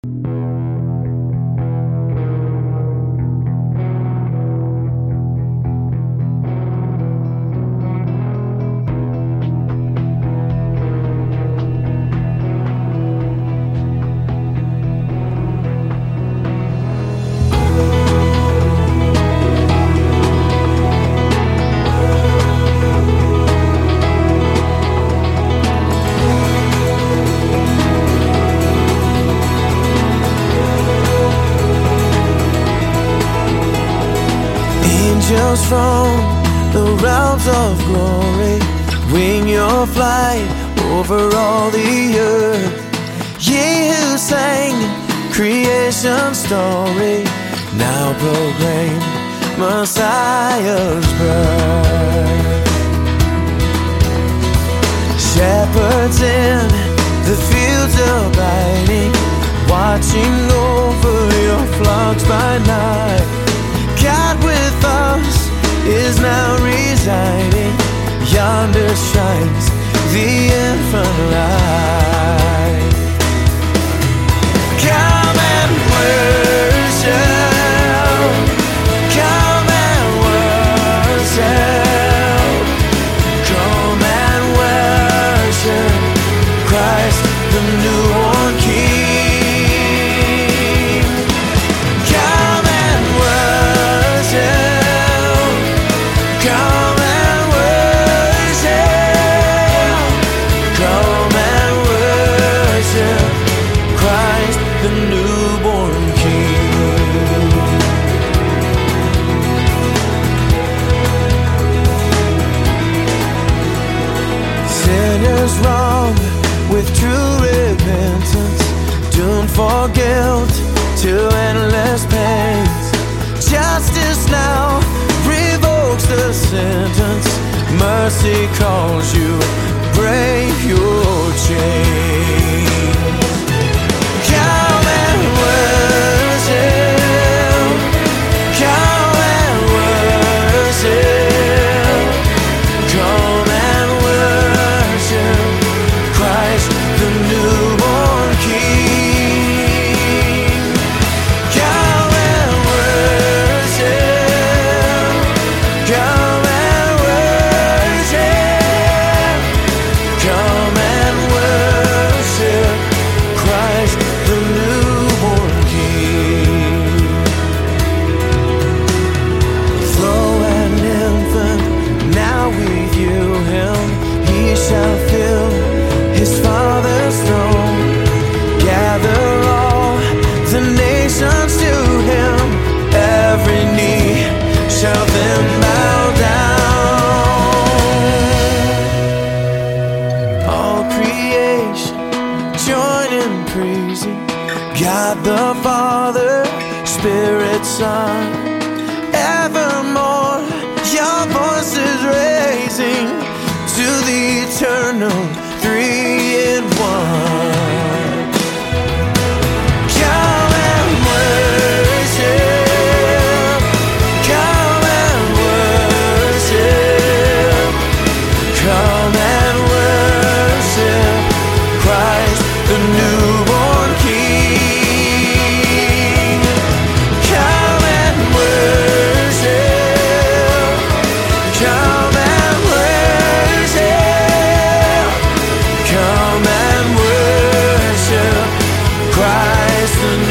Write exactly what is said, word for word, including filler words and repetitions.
Angels from the realms of glory, wing your flight over all the earth. Ye who sang creation's story, now proclaim Messiah's birth. Shepherds in the fields abiding, watching over your flocks by night. God with us is now residing, yonder shines the infant light. Come and worship, come and worship, come and worship Christ the newborn King. Wrong with true repentance, doomed for guilt to endless pains. Justice now revokes the sentence, mercy calls you, break your chains. Come and worship, come and worship, come and worship Christ the newborn King. Come and worship, come and worship, come and worship Christ the newborn King. Though an infant, now we view him, he shall fill his Father's throne. Gather all the nations to him, every knee shall then bow down. All creation join in praising God the Father, Spirit, Son. Evermore your voices raising to the eternal three in one. Come and worship, come and worship, come and worship Christ the newborn King. Come and worship, come and worship, come and worship Christ the